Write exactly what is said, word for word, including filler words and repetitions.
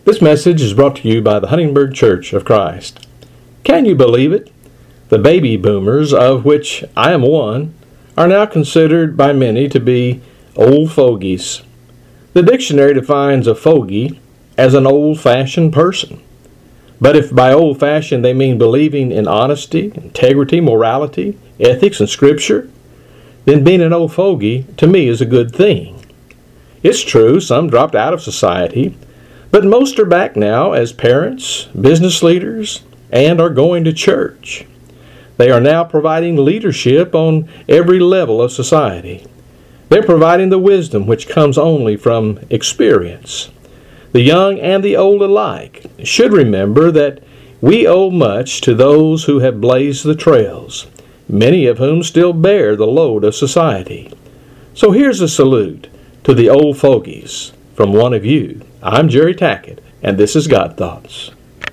This message is brought to you by the Huntingburg Church of Christ. Can you believe it? The baby boomers, of which I am one, are now considered by many to be old fogies. The dictionary defines a fogey as an old-fashioned person. But if by old-fashioned they mean believing in honesty, integrity, morality, ethics, and Scripture, then being an old fogey, to me, is a good thing. It's true, some dropped out of society, but most are back now as parents, business leaders, and are going to church. They are now providing leadership on every level of society. They're providing the wisdom which comes only from experience. The young and the old alike should remember that we owe much to those who have blazed the trails, many of whom still bear the load of society. So here's a salute to the old fogies from one of you. I'm Jerry Tackett, and this is God Thoughts.